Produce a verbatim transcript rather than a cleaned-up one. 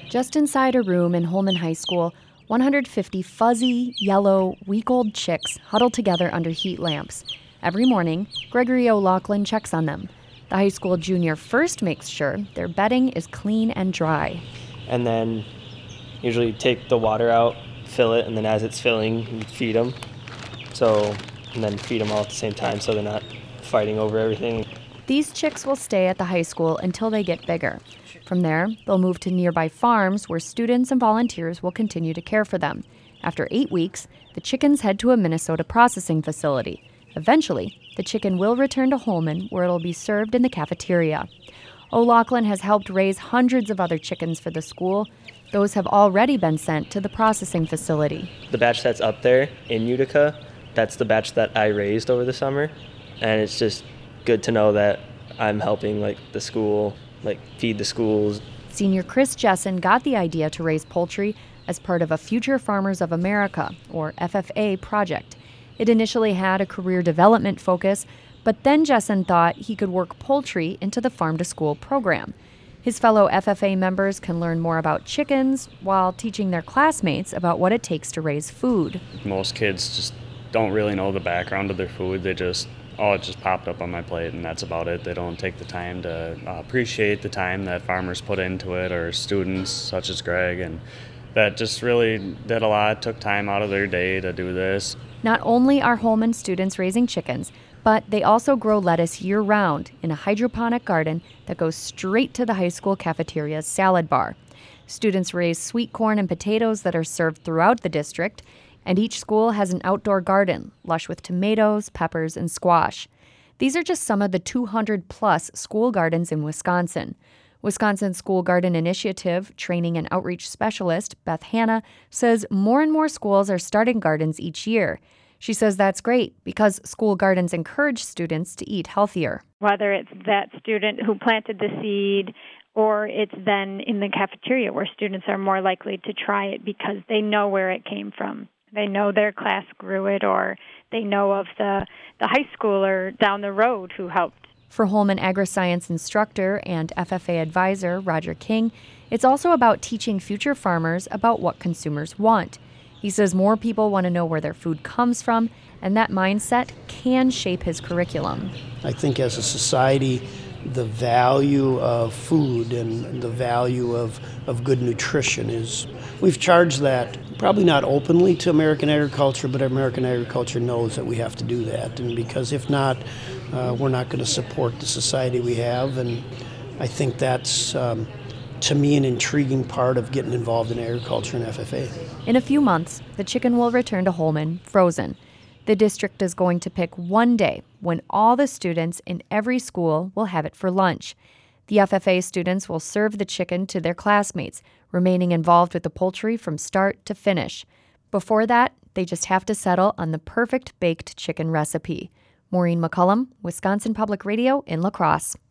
Just inside a room in Holman High School, one hundred fifty fuzzy, yellow, week-old chicks huddle together under heat lamps. Every morning, Gregory O'Loughlin checks on them. The high school junior first makes sure their bedding is clean and dry. And then usually take the water out, fill it, and then as it's filling, you feed them. So, and then feed them all at the same time so they're not fighting over everything. These chicks will stay at the high school until they get bigger. From there, they'll move to nearby farms where students and volunteers will continue to care for them. After eight weeks, the chickens head to a Minnesota processing facility. Eventually, the chicken will return to Holman, where it'll be served in the cafeteria. O'Loughlin has helped raise hundreds of other chickens for the school. Those have already been sent to the processing facility. The batch that's up there in Utica, that's the batch that I raised over the summer. And it's just good to know that I'm helping like the school, like feed the schools. Senior Chris Jessen got the idea to raise poultry as part of a Future Farmers of America, or F F A, project. It initially had a career development focus, but then Jessen thought he could work poultry into the Farm to School program. His fellow F F A members can learn more about chickens while teaching their classmates about what it takes to raise food. Most kids just don't really know the background of their food. They just oh, it just popped up on my plate, and that's about it. They don't take the time to uh, appreciate the time that farmers put into it, or students such as Greg, and that just really did a lot, took time out of their day to do this. Not only are Holman students raising chickens, but they also grow lettuce year-round in a hydroponic garden that goes straight to the high school cafeteria's salad bar. Students raise sweet corn and potatoes that are served throughout the district, and each school has an outdoor garden, lush with tomatoes, peppers, and squash. These are just some of the two hundred plus school gardens in Wisconsin. Wisconsin School Garden Initiative training and outreach specialist Beth Hanna says more and more schools are starting gardens each year. She says that's great because school gardens encourage students to eat healthier. Whether it's that student who planted the seed or it's then in the cafeteria where students are more likely to try it because they know where it came from. They know their class grew it, or they know of the, the high schooler down the road who helped. For Holman agri-science instructor and F F A advisor Roger King, it's also about teaching future farmers about what consumers want. He says more people want to know where their food comes from, and that mindset can shape his curriculum. I think as a society, the value of food and the value of, of good nutrition is, we've charged that, probably not openly to American agriculture, but American agriculture knows that we have to do that. And because if not, uh, we're not going to support the society we have. And I think that's, um, to me, an intriguing part of getting involved in agriculture and F F A. In a few months, the chicken will return to Holman, frozen. The district is going to pick one day when all the students in every school will have it for lunch. The F F A students will serve the chicken to their classmates, remaining involved with the poultry from start to finish. Before that, they just have to settle on the perfect baked chicken recipe. Maureen McCullum, Wisconsin Public Radio in La Crosse.